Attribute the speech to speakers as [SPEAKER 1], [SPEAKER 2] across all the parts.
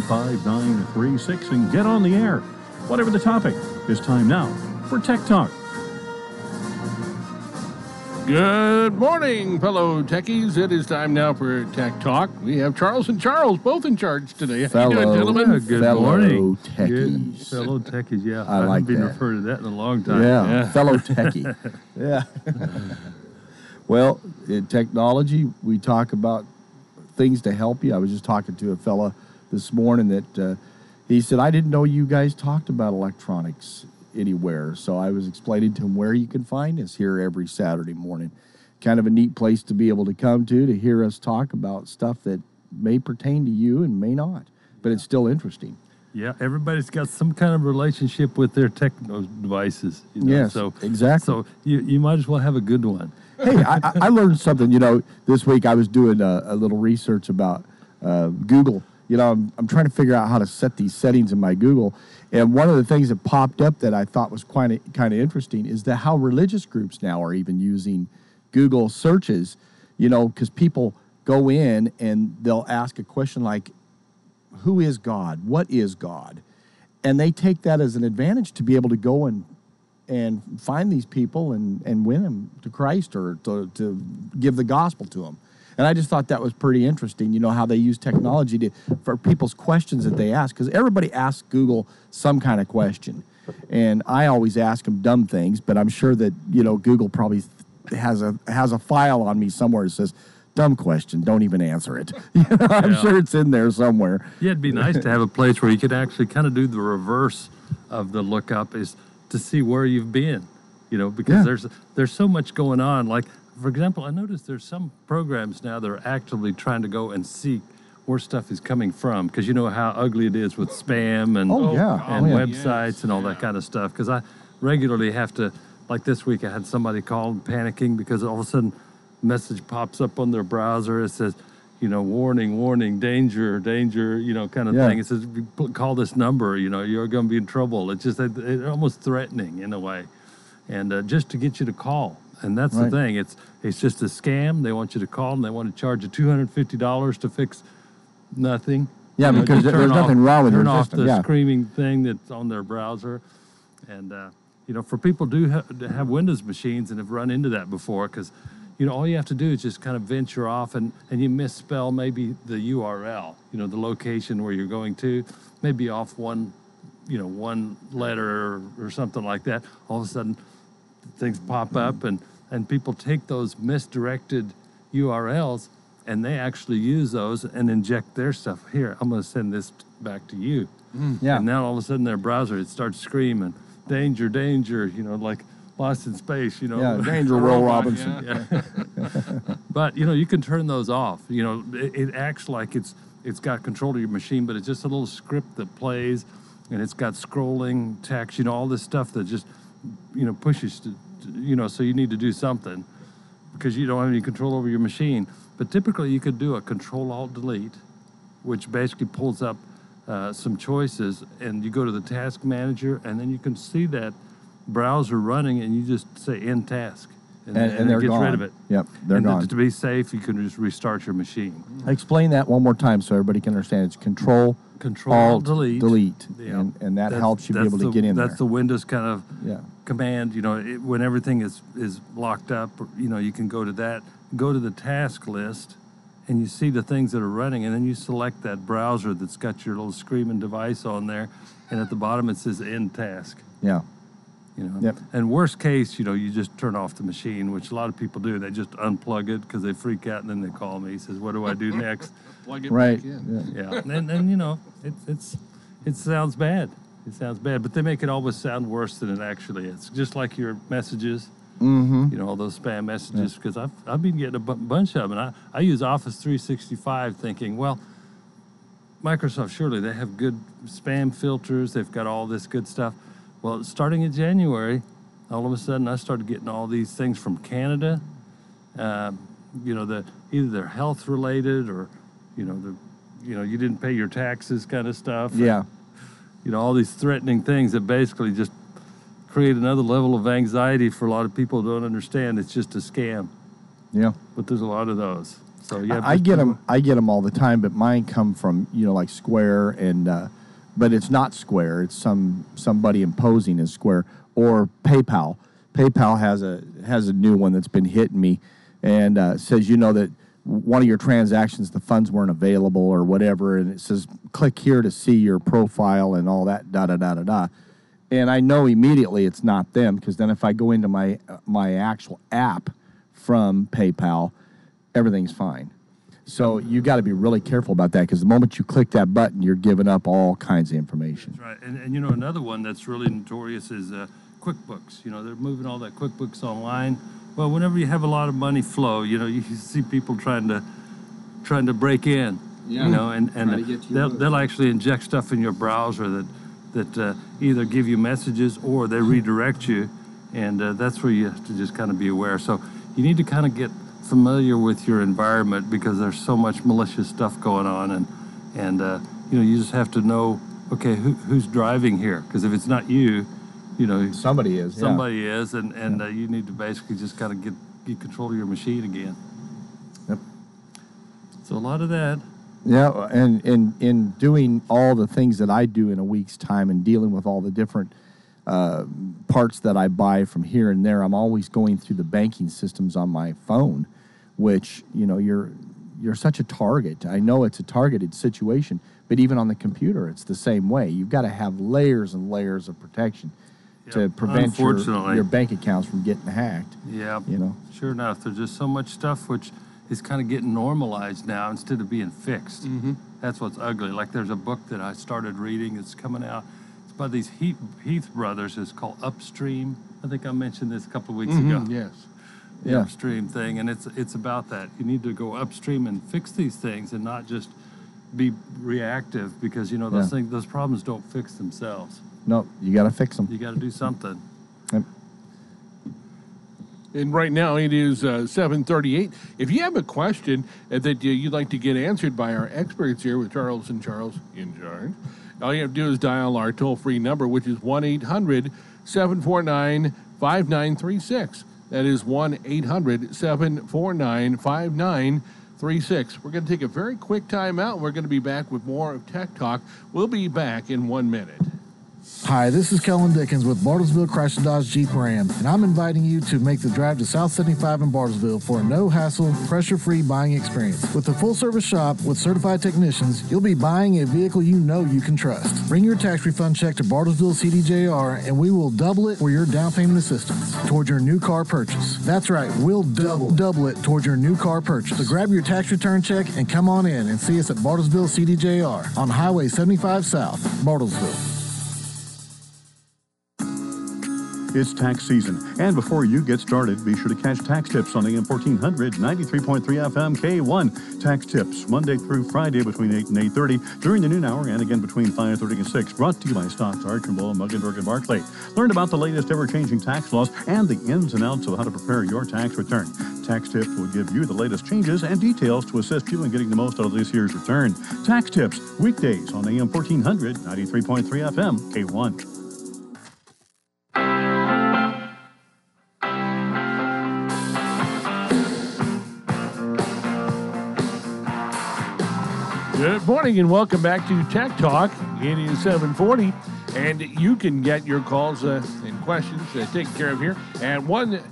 [SPEAKER 1] 888-5936 and get on the air. Whatever the topic, it's time now for Tech Talk.
[SPEAKER 2] Good morning, fellow techies. It is time now for Tech Talk. We have Charles and Charles both in charge today. How you doing, gentlemen?
[SPEAKER 3] Good morning.
[SPEAKER 4] Techies.
[SPEAKER 3] Fellow techies, yeah.
[SPEAKER 4] I like
[SPEAKER 3] haven't been
[SPEAKER 4] that.
[SPEAKER 3] referred to that in a long time.
[SPEAKER 4] Yeah, fellow techie. Yeah. Well, in technology, we talk about things to help you. I was just talking to a fella this morning that he said, I didn't know you guys talked about electronics anywhere. So I was explaining to him where you can find us here every Saturday morning. Kind of a neat place to be able to come to hear us talk about stuff that may pertain to you and may not, but it's still interesting.
[SPEAKER 3] Yeah, everybody's got some kind of relationship with their tech devices. You know?
[SPEAKER 4] Yes, exactly.
[SPEAKER 3] So you might as well have a good one.
[SPEAKER 4] Hey, I learned something. This week I was doing a little research about Google. I'm trying to figure out how to set these settings in my Google. And one of the things that popped up that I thought was kind of interesting is that how religious groups now are even using Google searches, because people go in and they'll ask a question like, who is God? What is God? And they take that as an advantage to be able to go and find these people and win them to Christ or to give the gospel to them. And I just thought that was pretty interesting, how they use technology for people's questions that they ask. Because everybody asks Google some kind of question. And I always ask them dumb things, but I'm sure that, Google probably has a file on me somewhere that says, dumb question, don't even answer it. I'm sure it's in there somewhere.
[SPEAKER 3] Yeah, it'd be nice to have a place where you could actually kind of do the reverse of the lookup, is to see where you've been, because there's so much going on. Like, for example, I noticed there's some programs now that are actively trying to go and see where stuff is coming from, because you know how ugly it is with spam and websites and all that kind of stuff. Because I regularly have to, like this week, I had somebody call panicking because all of a sudden a message pops up on their browser. It says, warning, warning, danger, danger, kind of thing. It says, call this number, you're going to be in trouble. It's just it's almost threatening in a way, and just to get you to call. And that's the thing. It's just a scam. They want you to call, and they want to charge you $250 to fix nothing.
[SPEAKER 4] Yeah, because there's nothing wrong with your
[SPEAKER 3] system.
[SPEAKER 4] system.
[SPEAKER 3] Turn off the screaming thing that's on their browser. And, for people who have Windows machines and have run into that before, because, all you have to do is just kind of venture off and you misspell maybe the URL, the location where you're going to, maybe off one letter or something like that. All of a sudden, things pop up and people take those misdirected URLs and they actually use those and inject their stuff. Here, I'm going to send this back to you.
[SPEAKER 4] Yeah.
[SPEAKER 3] And now all of a sudden their browser, it starts screaming, danger, danger, like Lost in Space,
[SPEAKER 4] Yeah, danger, Will Robinson.
[SPEAKER 3] Yeah. But, you can turn those off. It acts like it's got control of your machine, but it's just a little script that plays, and it's got scrolling text, all this stuff that just, pushes to, so you need to do something because you don't have any control over your machine. But typically you could do a Control-Alt-Delete, which basically pulls up some choices, and you go to the task manager, and then you can see that browser running, and you just say end task. And
[SPEAKER 4] they're
[SPEAKER 3] it gets
[SPEAKER 4] gone.
[SPEAKER 3] rid of it.
[SPEAKER 4] Yep, they're gone.
[SPEAKER 3] To be safe, you can just restart your machine.
[SPEAKER 4] Explain that one more time so everybody can understand. It's Control-Alt-Delete,
[SPEAKER 3] Yeah.
[SPEAKER 4] and that helps you be able to get in there.
[SPEAKER 3] That's the Windows kind of command. When everything is locked up, you can go to that, go to the task list, and you see the things that are running, and then you select that browser that's got your little screaming device on there, and at the bottom it says end task.
[SPEAKER 4] Yeah. Yep.
[SPEAKER 3] And worst case, you just turn off the machine, which a lot of people do. They just unplug it because they freak out, and then they call me. He says, "What do I do next?"
[SPEAKER 2] Plug it
[SPEAKER 4] Right.
[SPEAKER 2] back in.
[SPEAKER 3] Yeah. And it sounds bad. It sounds bad, but they make it always sound worse than it actually is. Just like your messages, all those spam messages. Because I've been getting a bunch of them, and I use Office 365, thinking, well, Microsoft, surely they have good spam filters. They've got all this good stuff. Well, starting in January, all of a sudden I started getting all these things from Canada. Either they're health related or, you didn't pay your taxes kind of stuff.
[SPEAKER 4] Yeah.
[SPEAKER 3] All these threatening things that basically just create another level of anxiety for a lot of people who don't understand it's just a scam.
[SPEAKER 4] Yeah.
[SPEAKER 3] But there's a lot of those. So yeah,
[SPEAKER 4] I get them. I get them all the time, but mine come from like Square, and but it's not Square. It's somebody imposing as Square or PayPal. PayPal has a new one that's been hitting me, and says that one of your transactions, the funds weren't available or whatever, and it says click here to see your profile and all that da da da da da. And I know immediately it's not them, because then if I go into my actual app from PayPal, everything's fine. So you got to be really careful about that, because the moment you click that button, you're giving up all kinds of information.
[SPEAKER 3] That's right. And another one that's really notorious is QuickBooks. They're moving all that QuickBooks online. Well, whenever you have a lot of money flow, you see people trying to break in. Yeah. And they'll actually inject stuff in your browser that either give you messages or they redirect you, and that's where you have to just kind of be aware. So you need to kind of get familiar with your environment, because there's so much malicious stuff going on, and you just have to know, okay, who's driving here? Because if it's not you,
[SPEAKER 4] somebody is.
[SPEAKER 3] Somebody is, and you need to basically just kind of get control of your machine again.
[SPEAKER 4] Yep.
[SPEAKER 3] So a lot of that.
[SPEAKER 4] Yeah, and in doing all the things that I do in a week's time and dealing with all the different parts that I buy from here and there, I'm always going through the banking systems on my phone, which, you're such a target. I know it's a targeted situation, but even on the computer, it's the same way. You've got to have layers and layers of protection to prevent your bank accounts from getting hacked.
[SPEAKER 3] Yeah, sure enough. There's just so much stuff which is kind of getting normalized now instead of being fixed. Mm-hmm. That's what's ugly. Like there's a book that I started reading that's coming out. It's by these Heath brothers. It's called Upstream. I think I mentioned this a couple of weeks ago.
[SPEAKER 2] Yes.
[SPEAKER 3] The Upstream thing, and it's about that. You need to go upstream and fix these things and not just be reactive, because those problems don't fix themselves.
[SPEAKER 4] No, you got to fix them.
[SPEAKER 3] You got to do something.
[SPEAKER 4] Yep.
[SPEAKER 2] And right now it is 7:38. If you have a question that you'd like to get answered by our experts here with Charles and Charles in charge, all you have to do is dial our toll-free number, which is 1-800-749-5936. That is 1-800-749-5936. We're going to take a very quick time out. We're going to be back with more of Tech Talk. We'll be back in 1 minute.
[SPEAKER 5] Hi, this is Kellen Dickens with Bartlesville Chrysler Dodge Jeep Ram, and I'm inviting you to make the drive to South 75 in Bartlesville for a no-hassle, pressure-free buying experience. With a full-service shop with certified technicians, you'll be buying a vehicle you know you can trust. Bring your tax refund check to Bartlesville CDJR, and we will double it for your down payment assistance towards your new car purchase. That's right, we'll double it towards your new car purchase. So grab your tax return check and come on in and see us at Bartlesville CDJR on Highway 75 South, Bartlesville.
[SPEAKER 1] It's tax season, and before you get started, be sure to catch Tax Tips on AM 1400, 93.3 FM, K1. Tax Tips, Monday through Friday between 8 and 8:30, during the noon hour, and again between 5:30 and 6. Brought to you by Stocks, Archambault, Muggenberg, and Barclay. Learn about the latest ever-changing tax laws and the ins and outs of how to prepare your tax return. Tax Tips will give you the latest changes and details to assist you in getting the most out of this year's return. Tax Tips, weekdays on AM 1400, 93.3 FM, K1.
[SPEAKER 2] Good morning and welcome back to Tech Talk. It is 7:40, and you can get your calls and questions taken care of here at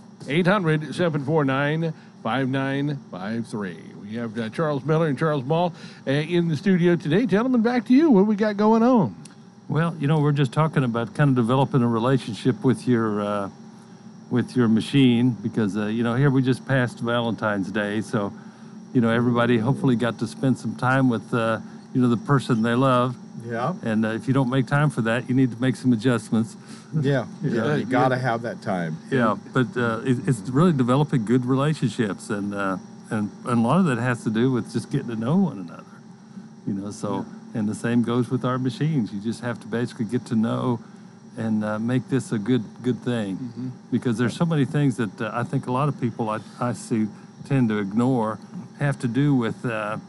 [SPEAKER 2] 1-800-749-5953. We have Charles Miller and Charles Ball in the studio today. Gentlemen, back to you. What we got going on?
[SPEAKER 3] Well, we're just talking about kind of developing a relationship with your machine, because here we just passed Valentine's Day, so everybody hopefully got to spend some time with the person they love.
[SPEAKER 4] Yeah.
[SPEAKER 3] And if you don't make time for that, you need to make some adjustments.
[SPEAKER 4] Yeah. You got to have that time.
[SPEAKER 3] Yeah, but it's really developing good relationships, and a lot of that has to do with just getting to know one another. And the same goes with our machines. You just have to basically get to know and make this a good thing, because there's so many things that I think a lot of people I see tend to ignore have to do with the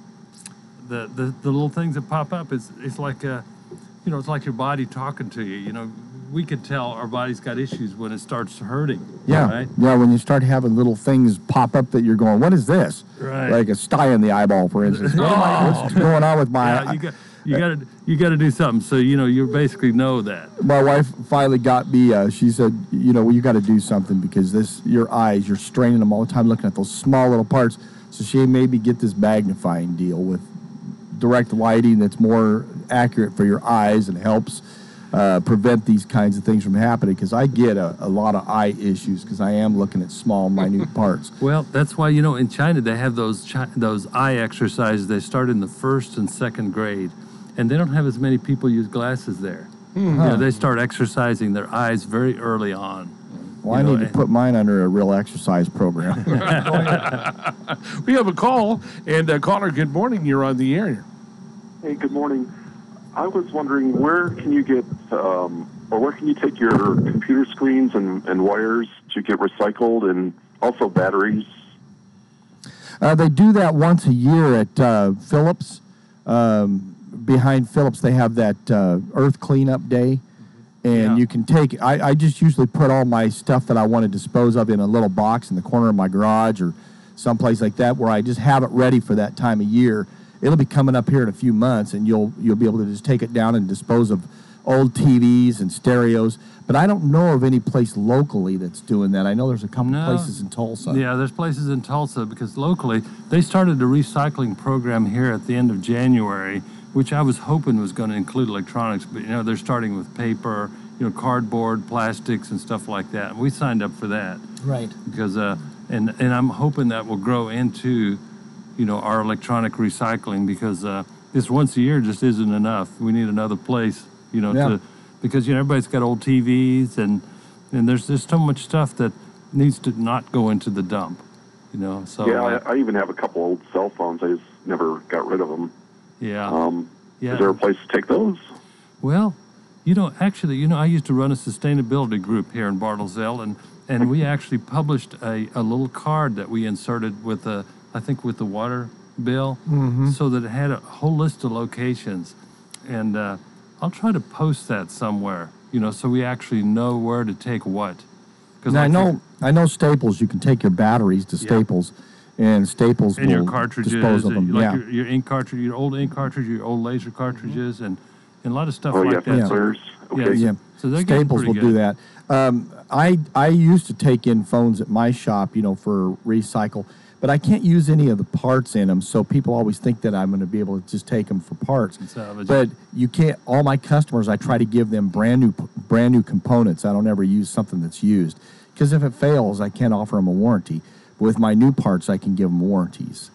[SPEAKER 3] little things that pop up. It's like it's like your body talking to you. we could tell our body's got issues when it starts hurting.
[SPEAKER 4] Yeah,
[SPEAKER 3] Right?
[SPEAKER 4] yeah. When you start having little things pop up that you're going, what is this?
[SPEAKER 3] Right.
[SPEAKER 4] Like a sty in the eyeball, for instance. What's going on with my?
[SPEAKER 3] Yeah, you got to do something. So you basically know that.
[SPEAKER 4] My wife finally got me. She said, well, you got to do something because your eyes, you're straining them all the time, looking at those small little parts. So she made me get this magnifying deal with direct lighting that's more accurate for your eyes and helps prevent these kinds of things from happening. Because I get a lot of eye issues because I am looking at small, minute parts.
[SPEAKER 3] Well, that's why in China they have those eye exercises. They start in the 1st and 2nd grade, and they don't have as many people use glasses there. They start exercising their eyes very early on.
[SPEAKER 4] Well, I need to put mine under a real exercise program.
[SPEAKER 2] We have a call, and caller, good morning. You're on the air.
[SPEAKER 6] Hey, good morning. I was wondering, where can you get, or where can you take your computer screens and wires to get recycled, and also batteries?
[SPEAKER 4] They do that once a year at Phillips. Behind Phillips, they have that Earth Cleanup Day. And you can take, I just usually put all my stuff that I want to dispose of in a little box in the corner of my garage or someplace like that where I just have it ready for that time of year. It'll be coming up here in a few months, and you'll be able to just take it down and dispose of old TVs and stereos. But I don't know of any place locally that's doing that. I know there's a couple places in Tulsa.
[SPEAKER 3] Yeah, there's places in Tulsa because locally they started a recycling program here at the end of January, which I was hoping was going to include electronics, but they're starting with paper, cardboard, plastics, and stuff like that. And we signed up for that.
[SPEAKER 5] Right.
[SPEAKER 3] Because and I'm hoping that will grow into our electronic recycling, because this once a year just isn't enough. We need another place, because everybody's got old TVs and there's so much stuff that needs to not go into the dump. So
[SPEAKER 6] yeah, I even have a couple old cell phones. I just never got rid of them.
[SPEAKER 3] Yeah.
[SPEAKER 6] Is there a place to take those?
[SPEAKER 3] Well, actually, I used to run a sustainability group here in Bartlesville, and we actually published a little card that we inserted with the water bill, so that it had a whole list of locations. And I'll try to post that somewhere, so we actually know where to take what.
[SPEAKER 4] Now, I know Staples, you can take your batteries to Staples, and Staples
[SPEAKER 3] and
[SPEAKER 4] will
[SPEAKER 3] your cartridges,
[SPEAKER 4] dispose of them.
[SPEAKER 3] Your ink cartridge, your old ink cartridge, your old laser cartridges, and a lot of stuff
[SPEAKER 6] Oh,
[SPEAKER 3] like
[SPEAKER 6] yeah,
[SPEAKER 3] that.
[SPEAKER 6] filters. Okay.
[SPEAKER 4] Yeah,
[SPEAKER 3] So they're getting
[SPEAKER 4] Staples will
[SPEAKER 3] pretty
[SPEAKER 4] do
[SPEAKER 3] good.
[SPEAKER 4] that. I used to take in phones at my shop, for recycle, but I can't use any of the parts in them, so people always think that I'm going to be able to just take them for parts. But you can't. All my customers, I try to give them brand new components. I don't ever use something that's used, because if it fails, I can't offer them a warranty. With my new parts, I can give them warranties.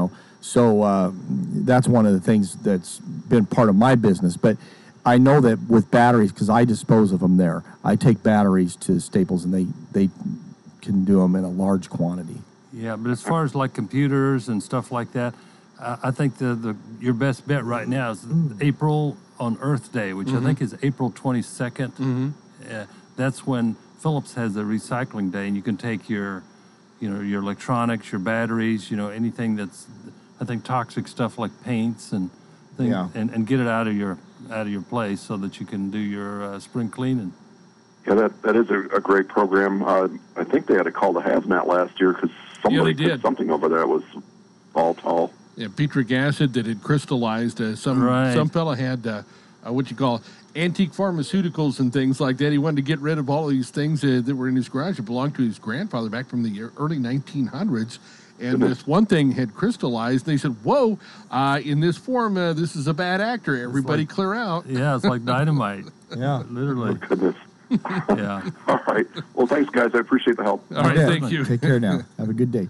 [SPEAKER 4] So that's one of the things that's been part of my business. But I know that with batteries, because I dispose of them there, I take batteries to Staples, and they can do them in a large quantity.
[SPEAKER 3] Yeah, but as far as like computers and stuff like that, I think your best bet right now is April on Earth Day, which I think is April 22nd. That's when Phillips has a recycling day, and you can take your electronics, your batteries, anything that's, I think, toxic stuff like paints and things, and get it out of your place so that you can do your spring cleaning.
[SPEAKER 6] Yeah, that is a great program. I think they had a call to hazmat last year because somebody did something over there that was all tall.
[SPEAKER 2] Yeah, petric acid that had crystallized. Some fella had what you call antique pharmaceuticals and things like that. He wanted to get rid of all of these things that were in his garage that belonged to his grandfather back from the early 1900s. And this one thing had crystallized. And they said, whoa, in this form, this is a bad actor. Everybody clear out.
[SPEAKER 3] Yeah, it's like dynamite.
[SPEAKER 4] Yeah,
[SPEAKER 3] literally.
[SPEAKER 6] Oh, goodness.
[SPEAKER 3] Yeah.
[SPEAKER 6] All right. Well, thanks, guys. I appreciate the help.
[SPEAKER 2] All right, thank you.
[SPEAKER 4] Take care now. Have a good day.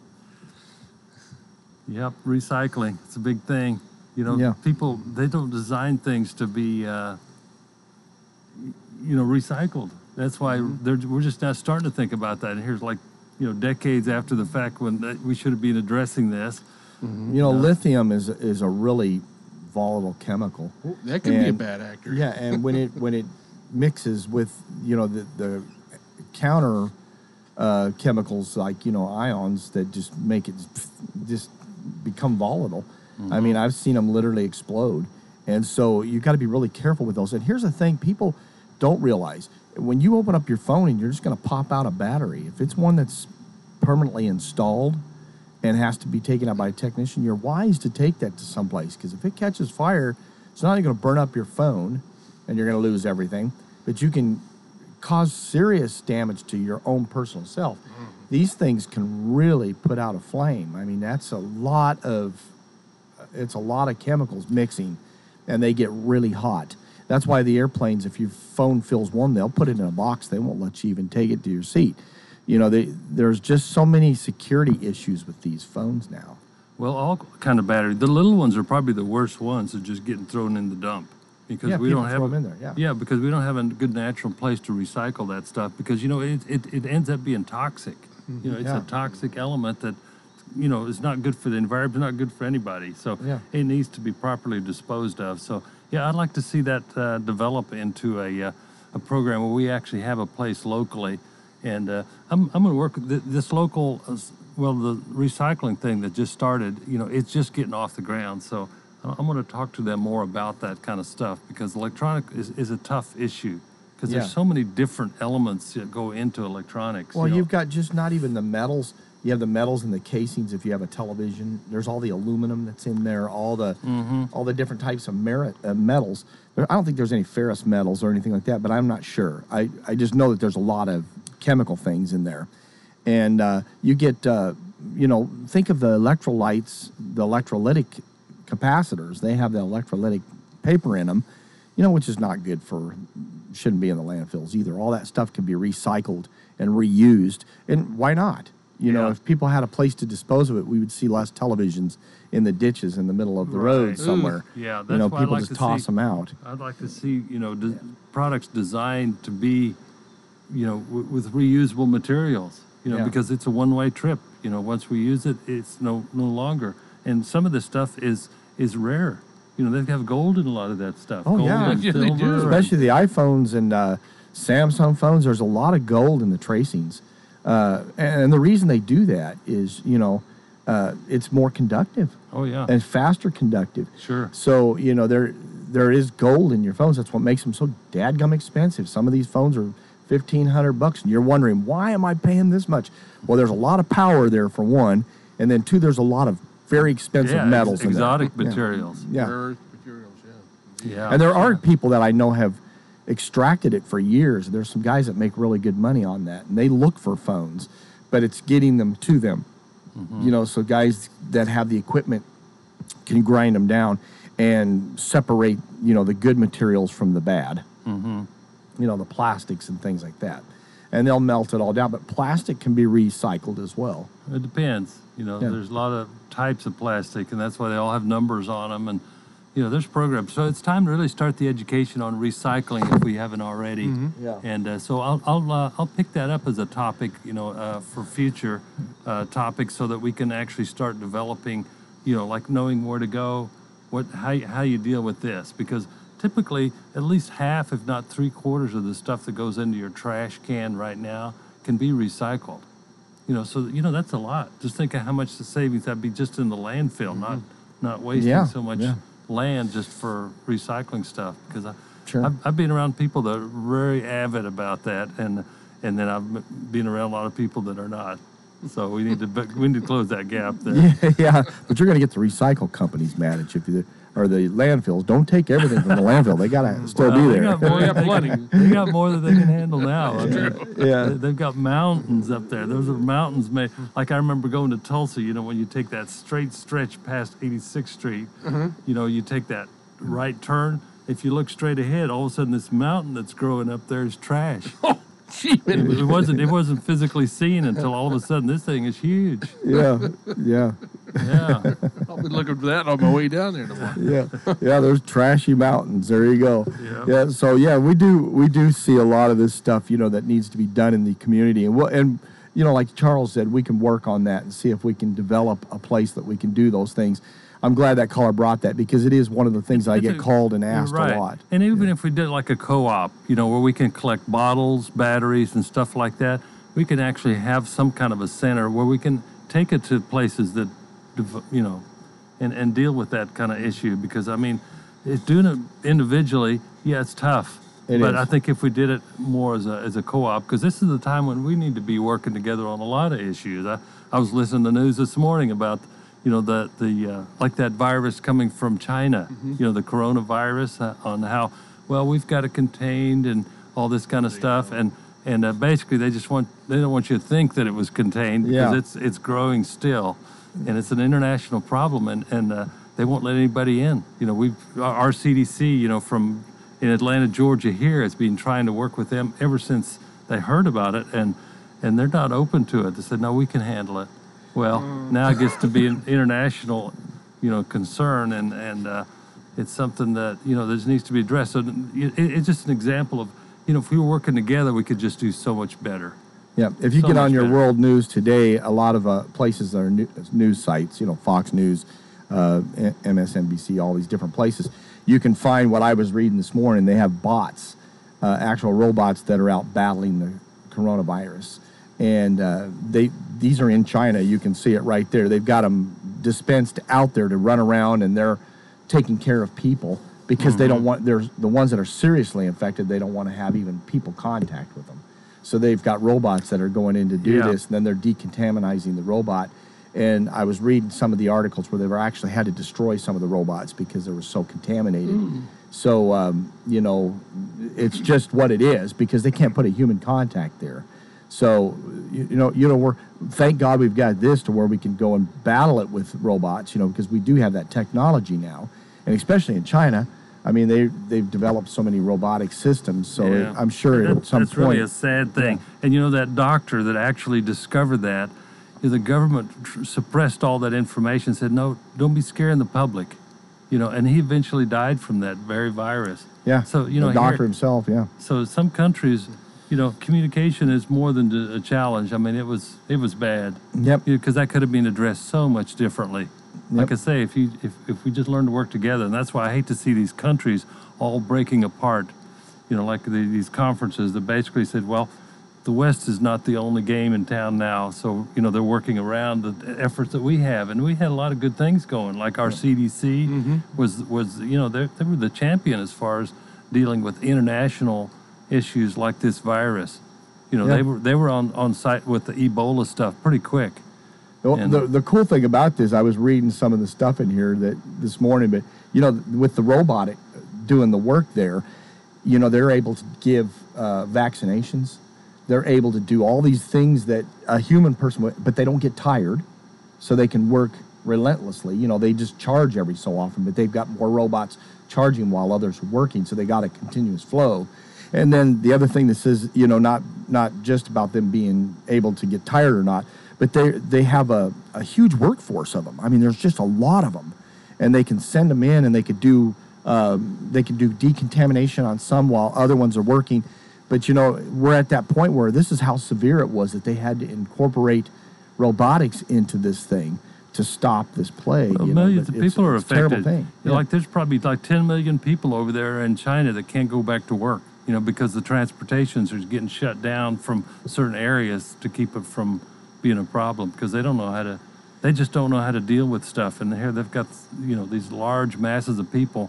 [SPEAKER 3] Yep, recycling. It's a big thing. People, they don't design things to be, recycled. That's why we're just now starting to think about that. And here's decades after the fact when we should have been addressing this.
[SPEAKER 4] Lithium is a really volatile chemical.
[SPEAKER 2] That can be a bad actor.
[SPEAKER 4] Yeah, and when it mixes with the counter chemicals like ions that just make it just become volatile. I mean, I've seen them literally explode, and so you got to be really careful with those. And here's the thing: people don't realize. When you open up your phone and you're just going to pop out a battery, if it's one that's permanently installed and has to be taken out by a technician, you're wise to take that to someplace, because if it catches fire, it's not only going to burn up your phone and you're going to lose everything, but you can cause serious damage to your own personal self. These things can really put out a flame. I mean, that's a lot of chemicals mixing, and they get really hot. That's why the airplanes, if your phone feels warm, they'll put it in a box. They won't let you even take it to your seat. You know, there's just so many security issues with these phones now.
[SPEAKER 3] Well, all kind of battery. The little ones are probably the worst ones, of just getting thrown in the dump. Because we don't have
[SPEAKER 4] them in there.
[SPEAKER 3] Yeah, because we don't have a good natural place to recycle that stuff, because, you know, it ends up being toxic. You know, it's a toxic element that, you know, is not good for the environment, not good for anybody. So it needs to be properly disposed of. So, yeah, I'd like to see that develop into a program where we actually have a place locally. And I'm going to work with this local, the recycling thing that just started, you know, it's just getting off the ground. So I'm going to talk to them more about that kind of stuff, because electronic is a tough issue, because there's so many different elements that go into electronics.
[SPEAKER 4] Well, you've got just not even the metals. You have the metals and the casings if you have a television. There's all the aluminum that's in there, all the different types of metals. I don't think there's any ferrous metals or anything like that, but I'm not sure. I just know that there's a lot of chemical things in there. And you get, think of the electrolytes, the electrolytic capacitors. They have the electrolytic paper in them, which is not good shouldn't be in the landfills either. All that stuff can be recycled and reused. And why not? You know, if people had a place to dispose of it, we would see less televisions in the ditches in the middle of the road somewhere.
[SPEAKER 3] Yeah, that's why
[SPEAKER 4] people
[SPEAKER 3] I'd like
[SPEAKER 4] just toss them out.
[SPEAKER 3] I'd like to see, products designed to be, with reusable materials, because it's a one-way trip. Once we use it, it's no longer. And some of this stuff is rare. They have gold in a lot of that stuff.
[SPEAKER 4] Oh,
[SPEAKER 3] gold
[SPEAKER 4] yeah.
[SPEAKER 2] Yeah, they do.
[SPEAKER 4] Especially the iPhones and Samsung phones, there's a lot of gold in the tracings. And the reason they do that is, it's more conductive.
[SPEAKER 3] Oh, yeah.
[SPEAKER 4] And faster conductive.
[SPEAKER 3] Sure.
[SPEAKER 4] So, there is gold in your phones. That's what makes them so dadgum expensive. Some of these phones are $1,500, and you're wondering, why am I paying this much? Well, there's a lot of power there, for one. And then, two, there's a lot of very expensive metals in there.
[SPEAKER 3] Exotic materials.
[SPEAKER 4] Yeah.
[SPEAKER 2] Rare earth materials,
[SPEAKER 3] Yeah.
[SPEAKER 4] And there are people that I know have extracted it for years. There's some guys that make really good money on that, and they look for phones, but it's getting them to them. So guys that have the equipment can grind them down and separate, the good materials from the bad. The plastics and things like that. And they'll melt it all down, but plastic can be recycled as well.
[SPEAKER 3] It depends. There's a lot of types of plastic, and that's why they all have numbers on them. And there's programs. So it's time to really start the education on recycling if we haven't already.
[SPEAKER 4] Yeah.
[SPEAKER 3] And so I'll pick that up as a topic, for future topics, so that we can actually start developing, like knowing where to go, how you deal with this, because typically at least half, if not 3/4 of the stuff that goes into your trash can right now can be recycled. So that's a lot. Just think of how much the savings that'd be just in the landfill, not wasting so much land just for recycling stuff, because I've been around people that are very avid about that, and then I've been around a lot of people that are not. So we need to close that gap there.
[SPEAKER 4] Yeah, but you're going to get the recycle companies mad at you or the landfills. Don't take everything from the landfill. They got to still be there.
[SPEAKER 3] They got more than they can handle now. They've got mountains up there. Those are mountains made. Like I remember going to Tulsa, when you take that straight stretch past 86th Street, you take that right turn. If you look straight ahead, all of a sudden this mountain that's growing up there is trash. It wasn't physically seen until all of a sudden this thing is huge.
[SPEAKER 4] Yeah.
[SPEAKER 2] I'll be looking for that on my way down there tomorrow.
[SPEAKER 4] Yeah. There's trashy mountains. There you go.
[SPEAKER 3] Yeah.
[SPEAKER 4] So we do see a lot of this stuff, that needs to be done in the community, and like Charles said, we can work on that and see if we can develop a place that we can do those things. I'm glad that caller brought that, because it is one of the things I get called and asked a lot.
[SPEAKER 3] And even if we did like a co-op, where we can collect bottles, batteries, and stuff like that, we can actually have some kind of a center where we can take it to places that, and deal with that kind of issue. Because, doing it individually, it's tough. But I think if we did it more as a co-op, because this is the time when we need to be working together on a lot of issues. I was listening to the news this morning about, the like that virus coming from China, the coronavirus, on how, well, we've got it contained and all this kind of stuff. And basically they don't want you to think that it was contained because it's growing still. And it's an international problem, and they won't let anybody in. Our CDC, from in Atlanta, Georgia here has been trying to work with them ever since they heard about it, and they're not open to it. They said, no, we can handle it. Well, now it gets to be an international, concern, and it's something that, that needs to be addressed. So it's just an example of, if we were working together, we could just do so much better.
[SPEAKER 4] Yeah, if you get on your world news today, a lot of places that are news sites, Fox News, MSNBC, all these different places, you can find what I was reading this morning. They have bots, actual robots that are out battling the coronavirus. And these are in China. You can see it right there. They've got them dispensed out there to run around, and they're taking care of people because they don't want, there's the ones that are seriously infected, they don't want to have even people contact with them. So they've got robots that are going in to do this, and then they're decontaminating the robot. And I was reading some of the articles where they've actually had to destroy some of the robots because they were so contaminated. So, it's just what it is because they can't put a human contact there. So, we're, thank God we've got this to where we can go and battle it with robots, because we do have that technology now. And especially in China, I mean, they've developed so many robotic systems, so I'm sure at some point...
[SPEAKER 3] That's really a sad thing. And, that doctor that actually discovered that, the government suppressed all that information, said, no, don't be scaring the public, and he eventually died from that very virus.
[SPEAKER 4] Yeah,
[SPEAKER 3] so,
[SPEAKER 4] the doctor himself,
[SPEAKER 3] So some countries, communication is more than a challenge. I mean, it was bad.
[SPEAKER 4] Yep.
[SPEAKER 3] Because that could have been addressed so much differently. Like I say, if we just learn to work together, and that's why I hate to see these countries all breaking apart, like these conferences that basically said, well, the West is not the only game in town now, so, they're working around the efforts that we have, and we had a lot of good things going, like our CDC was they were the champion as far as dealing with international issues like this virus. They were on site with the Ebola stuff pretty quick.
[SPEAKER 4] Well, the cool thing about this, I was reading some of the stuff in here this morning, but, with the robotic doing the work there, they're able to give vaccinations. They're able to do all these things that a human person would, but they don't get tired, so they can work relentlessly. They just charge every so often, but they've got more robots charging while others are working, so they got a continuous flow. And then the other thing that says, not just about them being able to get tired or not, but they have a huge workforce of them. I mean, there's just a lot of them, and they can send them in, and they could do decontamination on some while other ones are working. But we're at that point where this is how severe it was that they had to incorporate robotics into this thing to stop this plague.
[SPEAKER 3] Well, millions of people are affected.
[SPEAKER 4] Terrible thing.
[SPEAKER 3] Like there's probably like 10 million people over there in China that can't go back to work. Because the transportations are getting shut down from certain areas to keep it from being a problem because they just don't know how to deal with stuff. And here they've got, these large masses of people.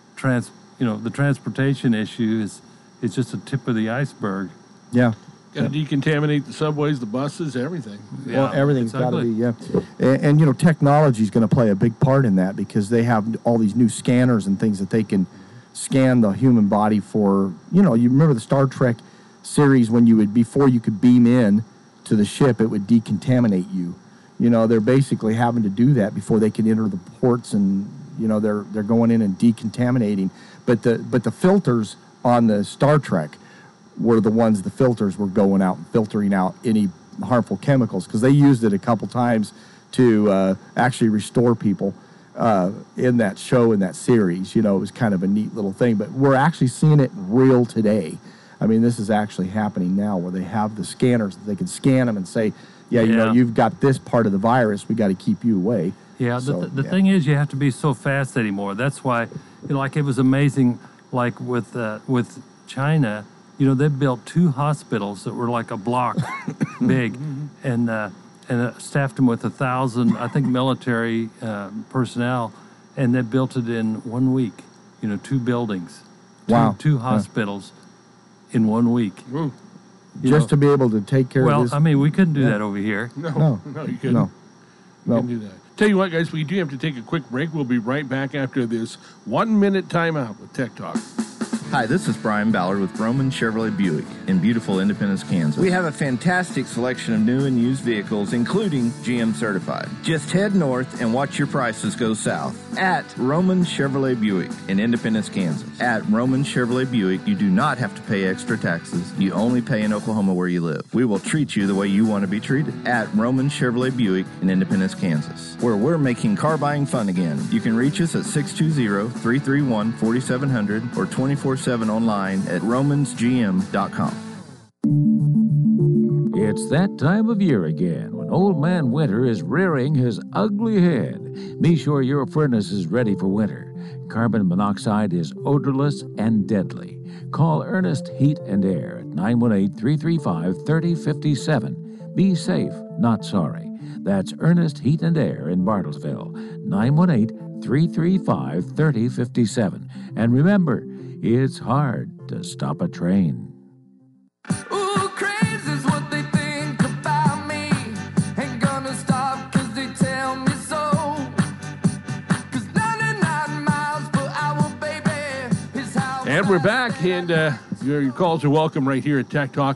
[SPEAKER 3] The transportation issue is just a tip of the iceberg.
[SPEAKER 4] Yeah.
[SPEAKER 2] Got to decontaminate the subways, the buses, everything.
[SPEAKER 4] Well, everything's got to be, And technology is going to play a big part in that because they have all these new scanners and things that they can scan the human body for, you remember the Star Trek series when before you could beam in to the ship, it would decontaminate you. They're basically having to do that before they can enter the ports and, they're going in and decontaminating. But the filters on the Star Trek were the filters were going out and filtering out any harmful chemicals because they used it a couple times to actually restore people. In that show, in that series, it was kind of a neat little thing, but we're actually seeing it real today. I mean, this is actually happening now where they have the scanners that they can scan them and say, you've got this part of the virus, we got to keep you away.
[SPEAKER 3] Yeah, the thing is you have to be so fast anymore. That's why, like it was amazing, like with China, they built 2 hospitals that were like a block big, and staffed them with 1,000, I think, military personnel, and they built it in 1 week. 2 buildings, two hospitals in 1 week.
[SPEAKER 2] Ooh.
[SPEAKER 4] Just to be able to take care of this.
[SPEAKER 3] Well, I mean, we couldn't do that over here.
[SPEAKER 2] No, you couldn't.
[SPEAKER 4] No.
[SPEAKER 2] You couldn't do that. Tell you what, guys, we do have to take a quick break. We'll be right back after this 1 minute timeout with Tech Talk.
[SPEAKER 7] Hi, this is Brian Ballard with Roman Chevrolet Buick in beautiful Independence, Kansas. We have a fantastic selection of new and used vehicles, including GM certified. Just head north and watch your prices go south at Roman Chevrolet Buick in Independence, Kansas. At Roman Chevrolet Buick, you do not have to pay extra taxes. You only pay in Oklahoma where you live. We will treat you the way you want to be treated. At Roman Chevrolet Buick in Independence, Kansas, where we're making car buying fun again. You can reach us at 620-331-4700 or 24/7 online at romansgm.com.
[SPEAKER 8] It's that time of year again when Old Man Winter is rearing his ugly head. Be sure your furnace is ready for winter. Carbon monoxide is odorless and deadly. Call Ernest Heat and Air at 918-335-3057. Be safe, not sorry. That's Ernest Heat and Air in Bartlesville, 918-335-3057. And remember, it's hard to stop a train.
[SPEAKER 9] Ooh, crazy's what they think about me. Ain't gonna stop 'cause they tell me so. 'Cause 99 miles per hour, baby, is how.
[SPEAKER 2] And we're back, and your calls are welcome right here at Tech Talk,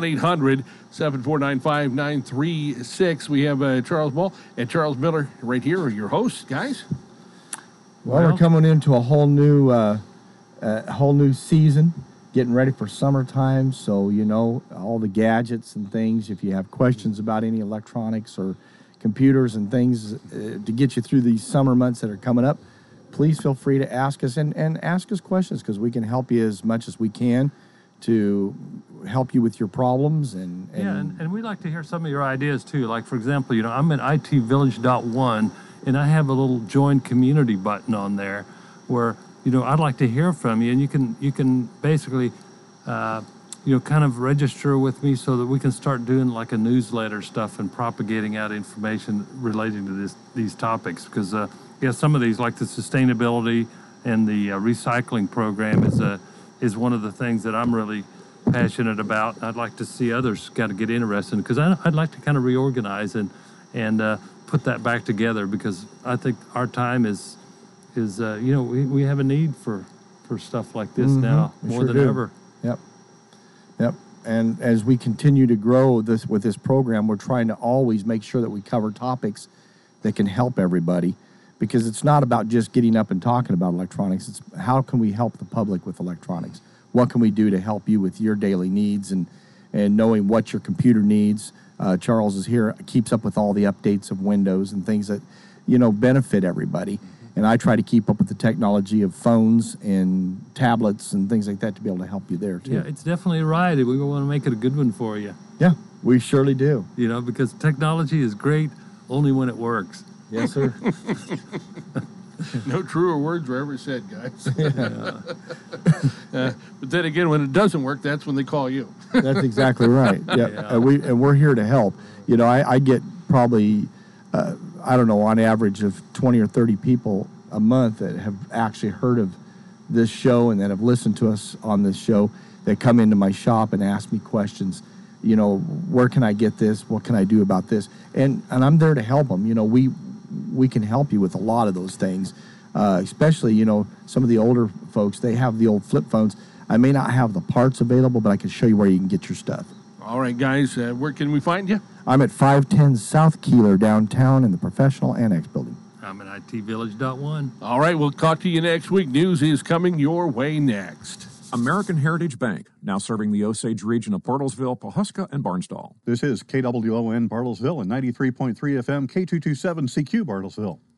[SPEAKER 2] 1-800-749-5936. We have Charles Ball and Charles Miller right here, your hosts, guys.
[SPEAKER 4] Well, we're coming into a whole new season, getting ready for summertime. So, all the gadgets and things, if you have questions about any electronics or computers and things to get you through these summer months that are coming up, please feel free to ask us and ask us questions, because we can help you as much as we can to help you with your problems. And
[SPEAKER 3] we'd like to hear some of your ideas too. Like, for example, I'm at itvillage.one, and I have a little join community button on there where I'd like to hear from you, and you can basically, kind of register with me so that we can start doing like a newsletter stuff and propagating out information relating to these topics. Because some of these, like the sustainability and the recycling program, is one of the things that I'm really passionate about. I'd like to see others kind of get interested, because I'd like to kind of reorganize and put that back together, because I think our time is we have a need for stuff like this now more than ever.
[SPEAKER 4] Yep. And as we continue to grow with this program, we're trying to always make sure that we cover topics that can help everybody, because it's not about just getting up and talking about electronics. It's how can we help the public with electronics? What can we do to help you with your daily needs and knowing what your computer needs? Charles is here, keeps up with all the updates of Windows and things that, benefit everybody. And I try to keep up with the technology of phones and tablets and things like that to be able to help you there, too.
[SPEAKER 3] Yeah, it's definitely a ride. We want to make it a good one for you.
[SPEAKER 4] Yeah, we surely do.
[SPEAKER 3] Because technology is great only when it works.
[SPEAKER 4] Yes, sir.
[SPEAKER 2] No truer words were ever said, guys. But then again, when it doesn't work, that's when they call you.
[SPEAKER 4] That's exactly right. Yeah. And we're here to help. I get probably... on average of 20 or 30 people a month that have actually heard of this show and that have listened to us on this show that come into my shop and ask me questions. Where can I get this? What can I do about this? And I'm there to help them. We can help you with a lot of those things, especially, some of the older folks, they have the old flip phones. I may not have the parts available, but I can show you where you can get your stuff.
[SPEAKER 2] All right, guys, where can we find you?
[SPEAKER 4] I'm at 510 South Keeler downtown in the Professional Annex Building.
[SPEAKER 3] I'm at itvillage.one.
[SPEAKER 2] All right, we'll talk to you next week. News is coming your way next.
[SPEAKER 10] American Heritage Bank, now serving the Osage region of Bartlesville, Pawhuska, and Barnsdall.
[SPEAKER 1] This is KWON Bartlesville and 93.3 FM K227 CQ Bartlesville.